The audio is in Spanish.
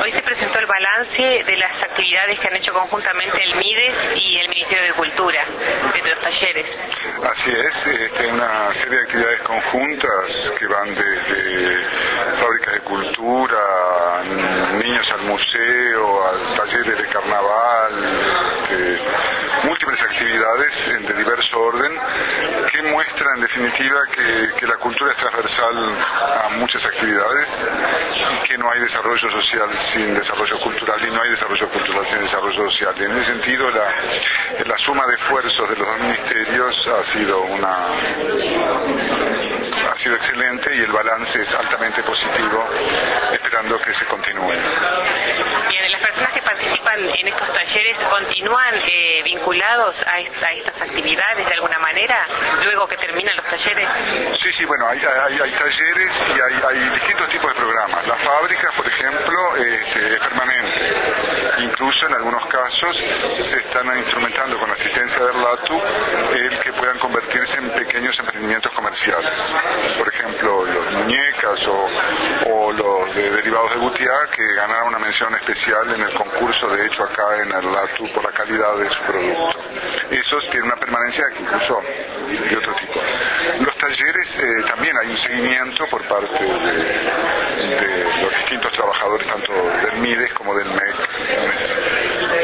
Hoy se presentó el balance de las actividades que han hecho conjuntamente el MIDES y el Ministerio de Cultura, de los talleres. Así es, una serie de actividades conjuntas que van desde fábricas de cultura, niños al museo, al talleres de carnaval, múltiples actividades de diverso orden que muestran en definitiva que la cultura es transversal a muchas actividades y que no hay desarrollo social sin desarrollo cultural y no hay desarrollo cultural sin desarrollo social. Y en ese sentido la suma de esfuerzos de los dos ministerios ha sido excelente y el balance es altamente positivo, esperando que se continúe. Bien, las personas que participan en estos talleres continúan vinculados a estas actividades de alguna manera, luego que terminan los talleres. Sí, bueno, hay talleres y hay distintos tipos de programas. Las fábricas, por ejemplo, es permanente. Incluso en algunos casos se están instrumentando con la asistencia del LATU el que puedan convertirse en pequeños emprendimientos comerciales. Por ejemplo, los muñecas o los de derivados de Gutiá, que ganaron una mención especial en el concurso de hecho acá en el LATU por la calidad de su producto. Esos tienen una permanencia que incluso de otro tipo. Los talleres también hay un seguimiento por parte de los distintos trabajadores, tanto del MIDES como del MEC, en ese sentido.